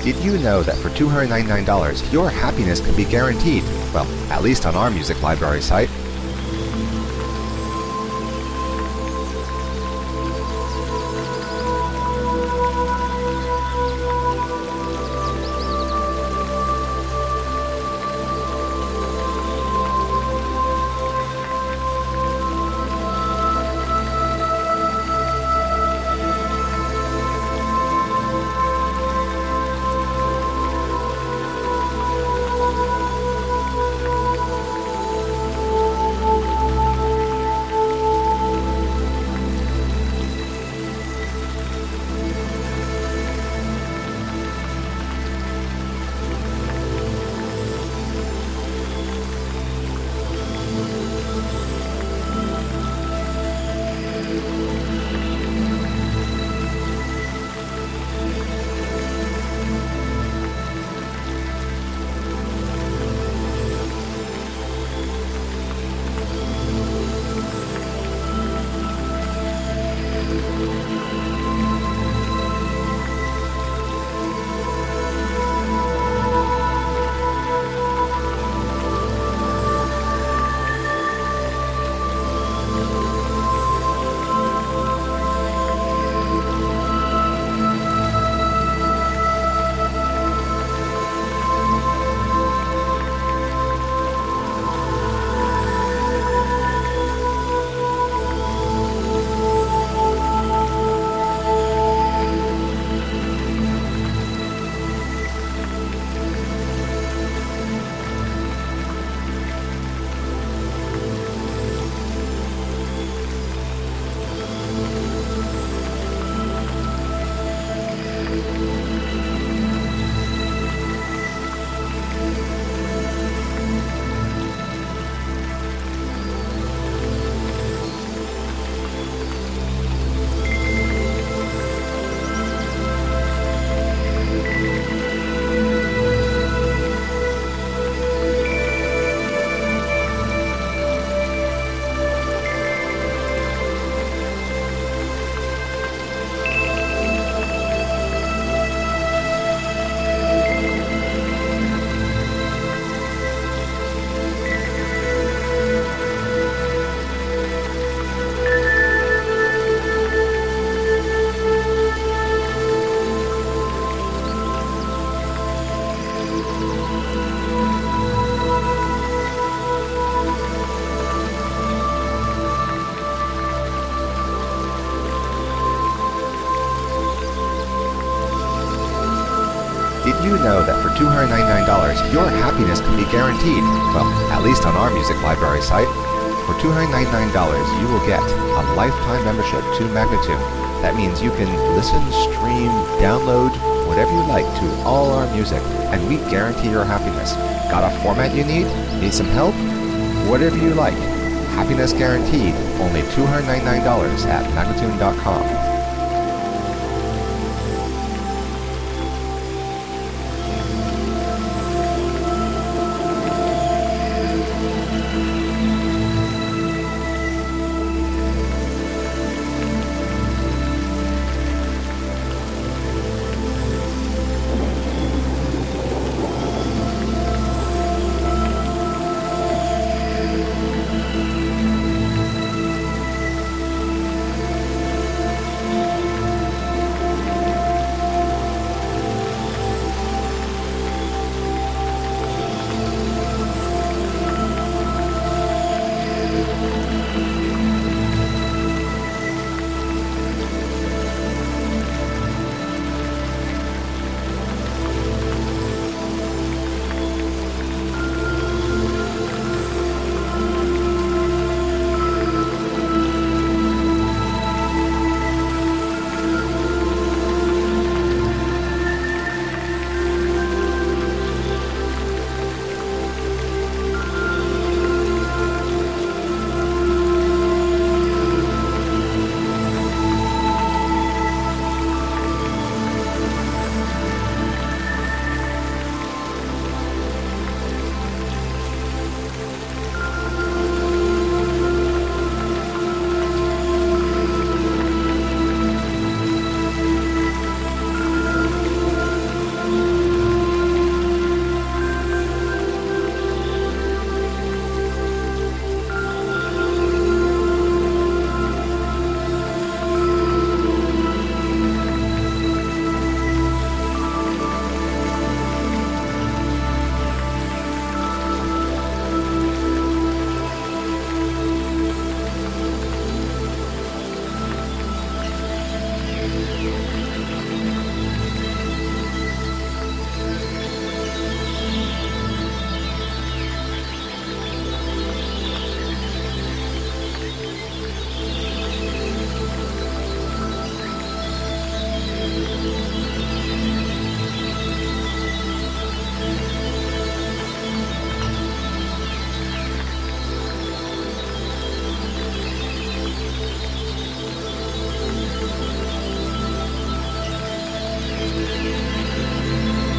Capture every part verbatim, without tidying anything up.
Did you know that for two hundred ninety-nine dollars, your happiness can be guaranteed? Well, at least on our music library site. Did you know that for two hundred ninety-nine dollars, your happiness can be guaranteed? Well, at least on our music library site. For two hundred ninety-nine dollars, you will get a lifetime membership to Magnatune. That means you can listen, stream, download, whatever you like to all our music, and we guarantee your happiness. Got a format you need? Need some help? Whatever you like. Happiness guaranteed. Only two hundred ninety-nine dollars at Magnatune dot com.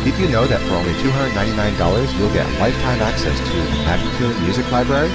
Did you know that for only two hundred ninety-nine dollars you'll get lifetime access to the Magnatune Music Library?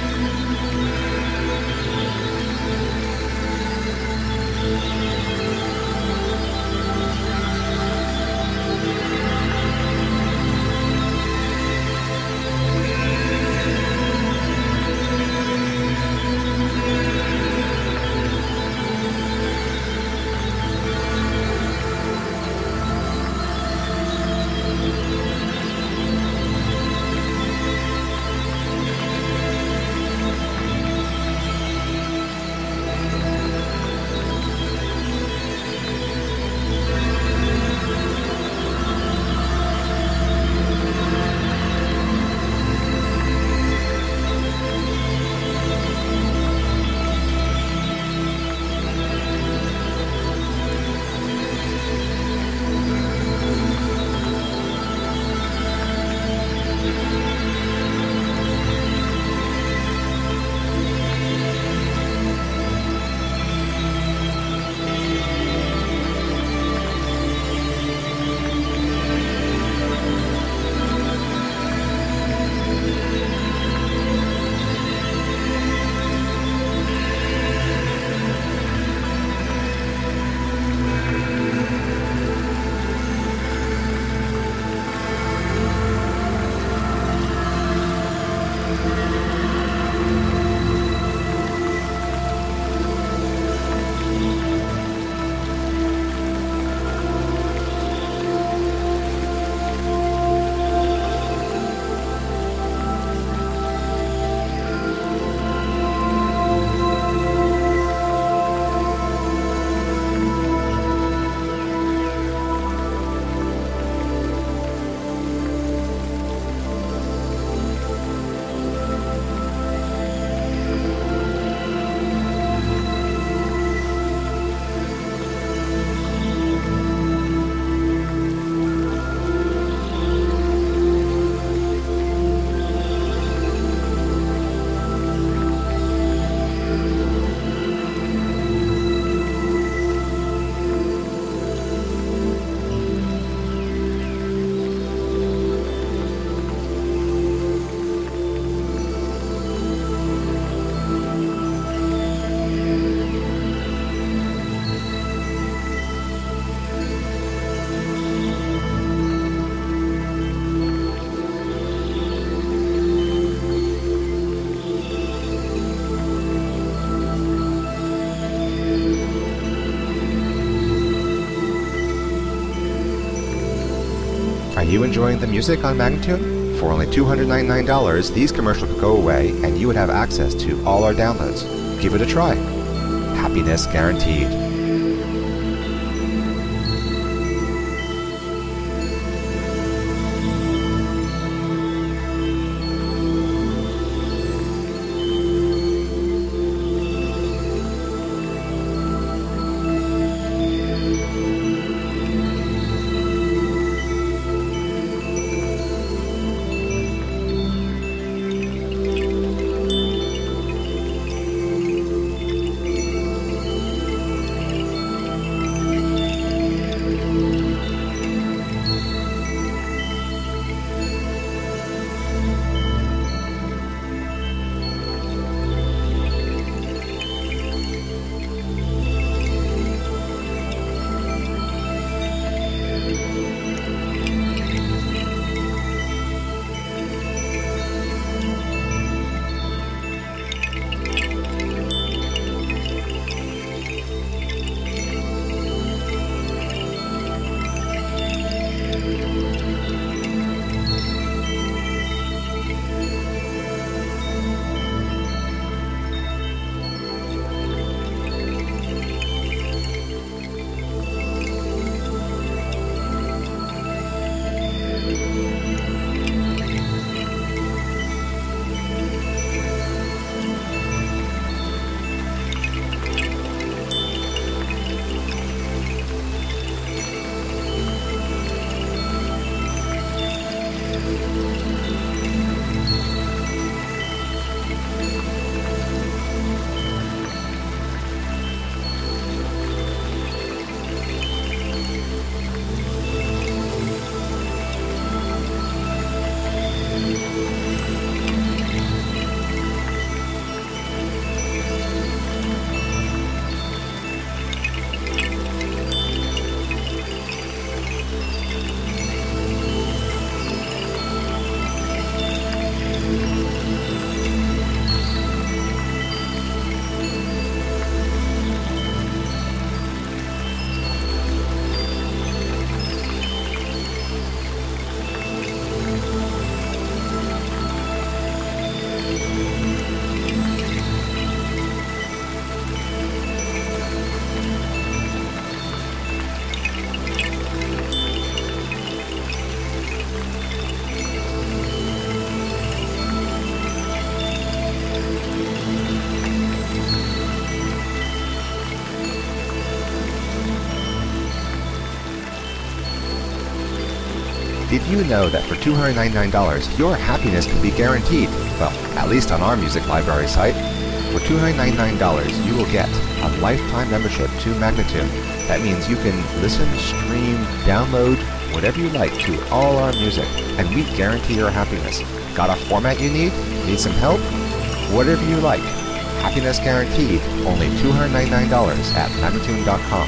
Are you enjoying the music on Magnatune? For only two hundred ninety-nine dollars, these commercials could go away and you would have access to all our downloads. Give it a try. Happiness guaranteed. Did you know that for two hundred ninety-nine dollars, your happiness can be guaranteed? Well, at least on our music library site. For two hundred ninety-nine dollars, you will get a lifetime membership to Magnatune. That means you can listen, stream, download, whatever you like to all our music, and we guarantee your happiness. Got a format you need? Need some help? Whatever you like. Happiness guaranteed. Only two hundred ninety-nine dollars at Magnatune dot com.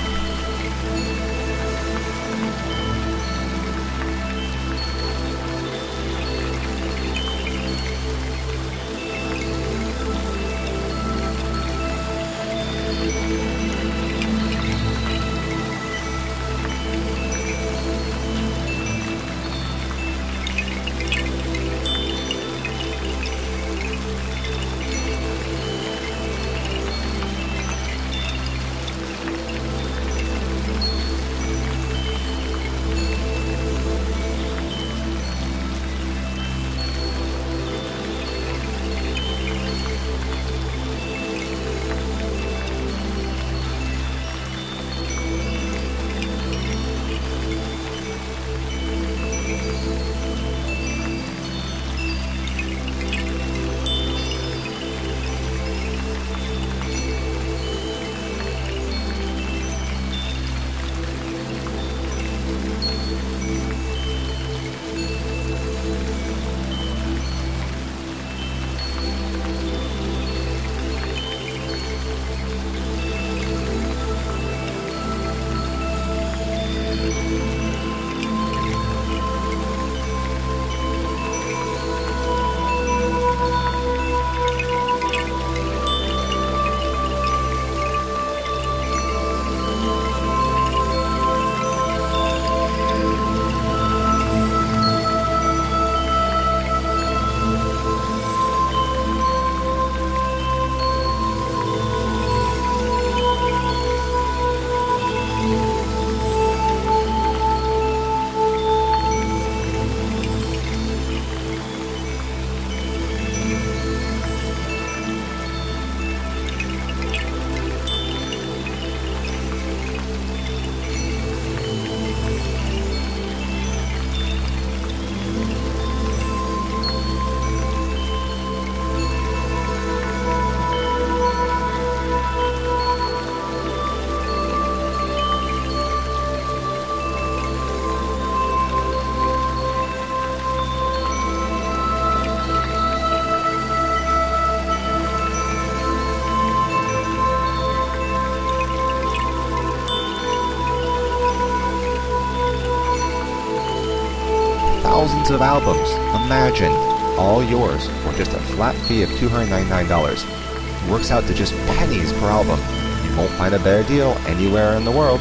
Thousands of albums, imagine, all yours for just a flat fee of two hundred ninety-nine dollars. It works out to just pennies per album. You won't find a better deal anywhere in the world.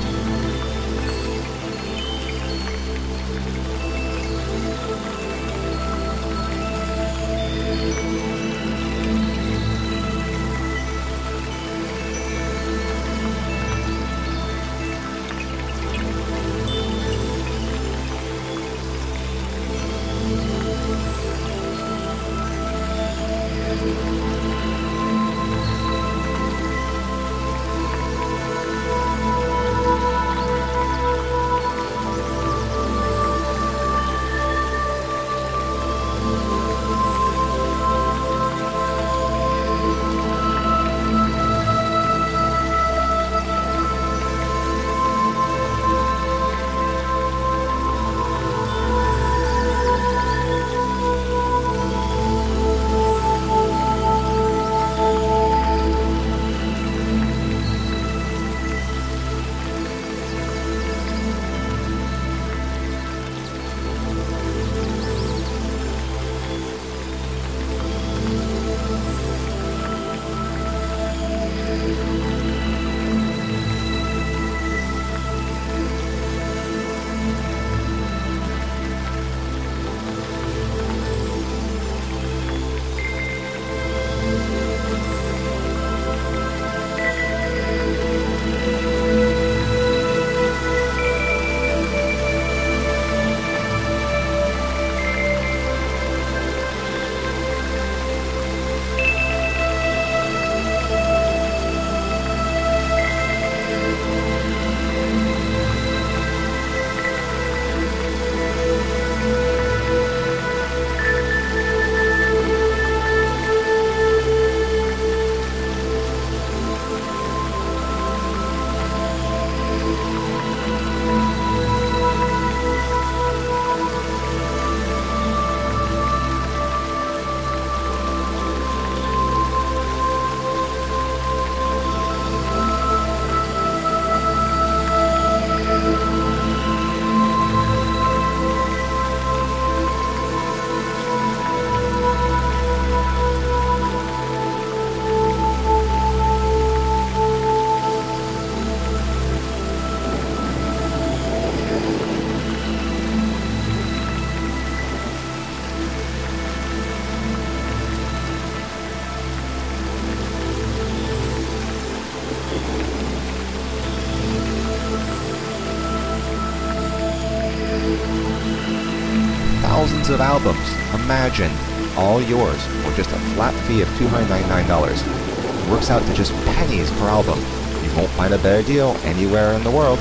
thousands of albums. Imagine, all yours for just a flat fee of two hundred ninety-nine dollars. It works out to just pennies per album. You won't find a better deal anywhere in the world.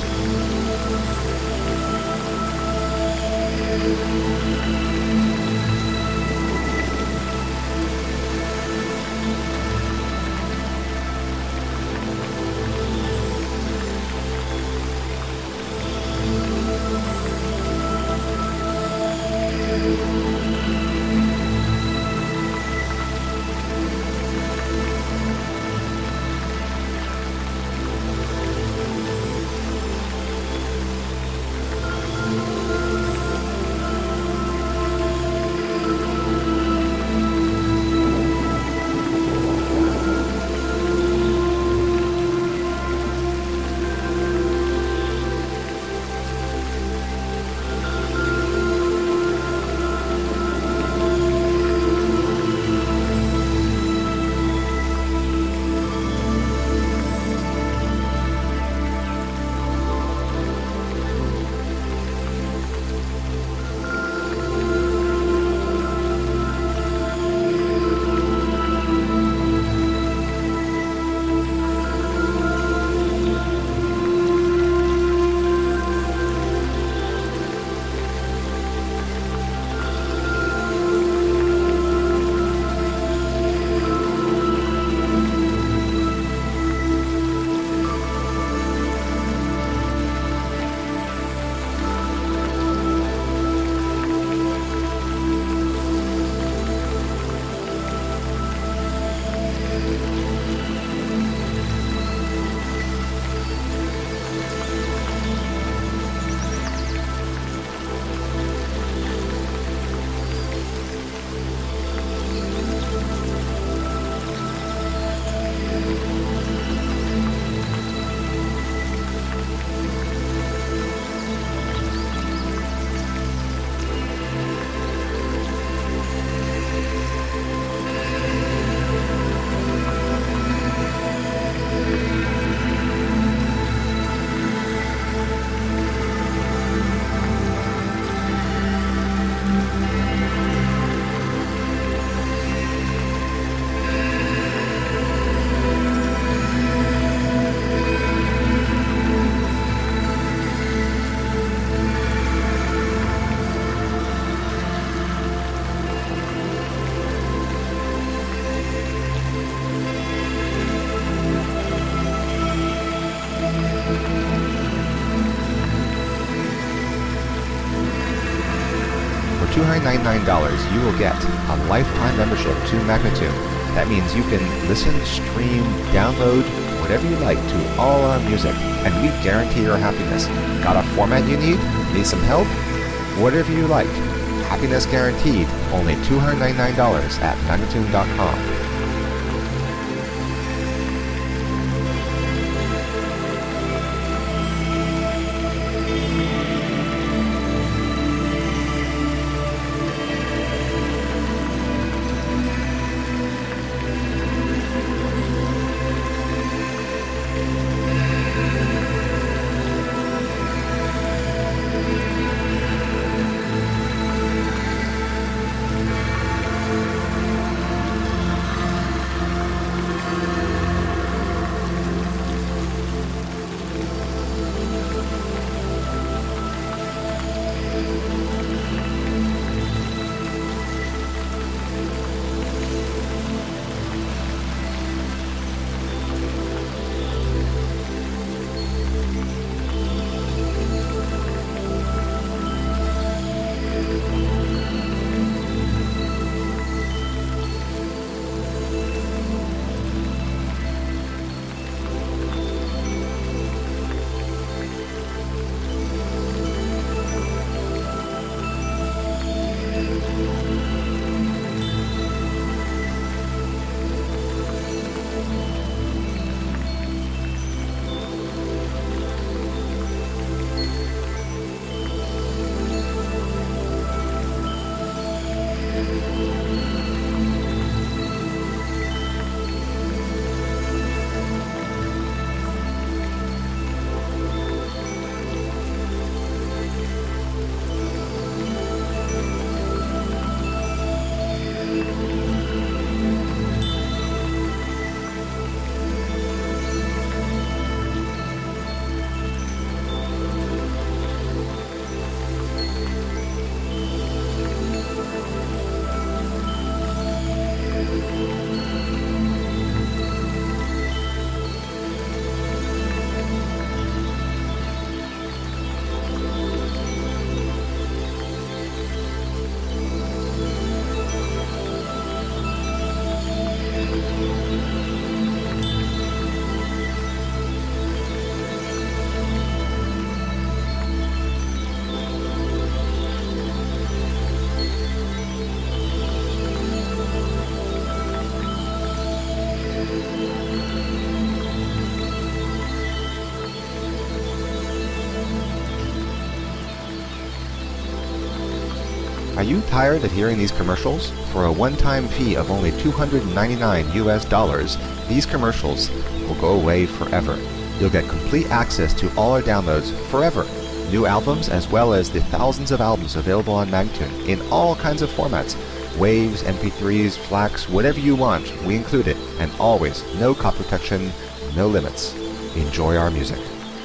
two hundred ninety-nine dollars, you will get a lifetime membership to Magnatune. That means you can listen, stream, download, whatever you like to all our music, and we guarantee your happiness. Got a format you need? Need some help? Whatever you like. Happiness guaranteed. Only two hundred ninety-nine dollars at Magnatune dot com. Are you tired of hearing these commercials? For a one-time fee of only two hundred ninety-nine U S dollars, these commercials will go away forever. You'll get complete access to all our downloads forever. New albums as well as the thousands of albums available on Magnatune in all kinds of formats. Waves, M P threes, FLACs, whatever you want, we include it. And always, no copy protection, no limits. Enjoy our music.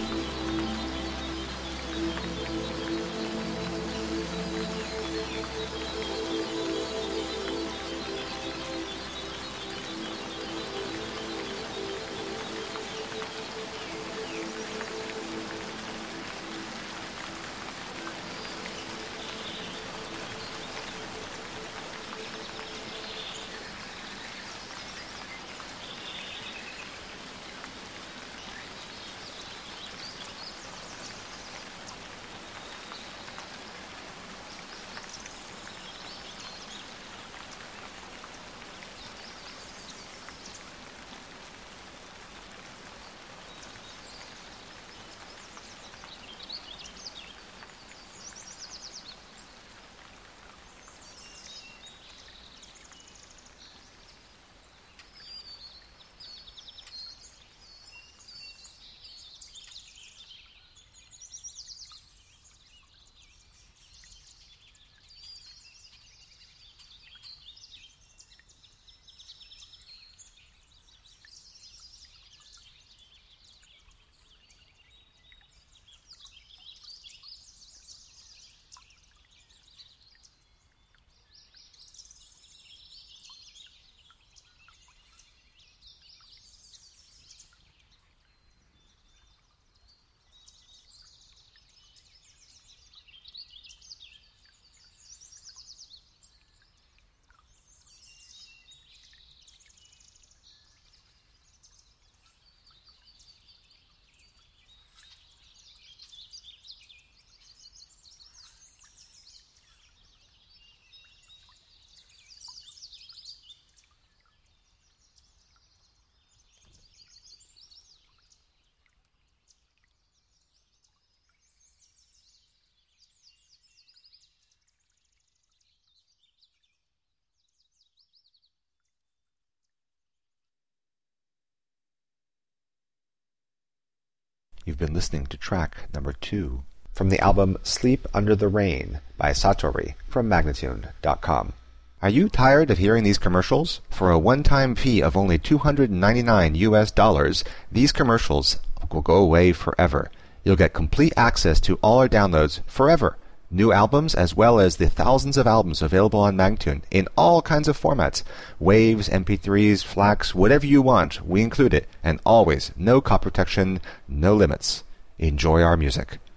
You've been listening to track number two from the album Sleep Under the Rain by Satori from Magnatune dot com. Are you tired of hearing these commercials? For a one-time fee of only two hundred ninety-nine U S dollars, these commercials will go away forever. You'll get complete access to all our downloads forever. New albums as well as the thousands of albums available on Magnatune in all kinds of formats. Waves, M P threes, FLACs, whatever you want, we include it. And always, no copy protection, no limits. Enjoy our music.